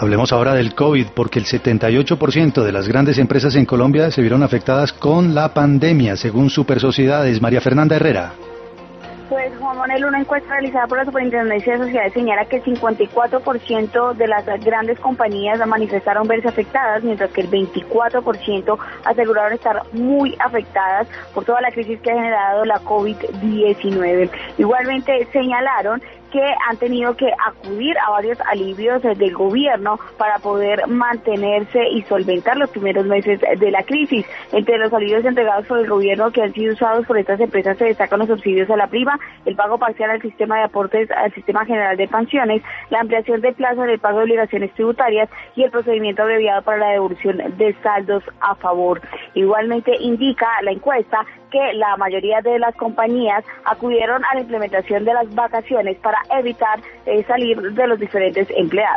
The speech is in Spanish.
Hablemos ahora del COVID, porque el 78% de las grandes empresas en Colombia se vieron afectadas con la pandemia, según Super Sociedades. María Fernanda Herrera. Pues, Juan Manuel, una encuesta realizada por la Superintendencia de Sociedades señala que el 54% de las grandes compañías manifestaron verse afectadas, mientras que el 24% aseguraron estar muy afectadas por toda la crisis que ha generado la COVID-19. Igualmente señalaron que han tenido que acudir a varios alivios del gobierno para poder mantenerse y solventar los primeros meses de la crisis. Entre los alivios entregados por el gobierno que han sido usados por estas empresas se destacan los subsidios a la prima, el pago parcial al sistema de aportes al sistema general de pensiones, la ampliación del plazo del pago de obligaciones tributarias y el procedimiento abreviado para la devolución de saldos a favor. Igualmente indica la encuesta que la mayoría de las compañías acudieron a la implementación de las vacaciones para evitar salir de los diferentes empleados.